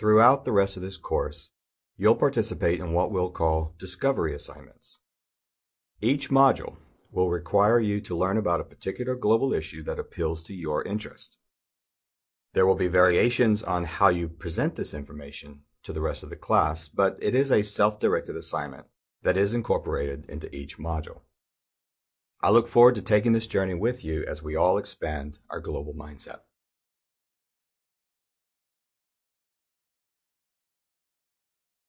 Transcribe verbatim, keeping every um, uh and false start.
Throughout the rest of this course, you'll participate in what we'll call discovery assignments. Each module will require you to learn about a particular global issue that appeals to your interest. There will be variations on how you present this information to the rest of the class, but it is a self-directed assignment that is incorporated into each module. I look forward to taking this journey with you as we all expand our global mindset.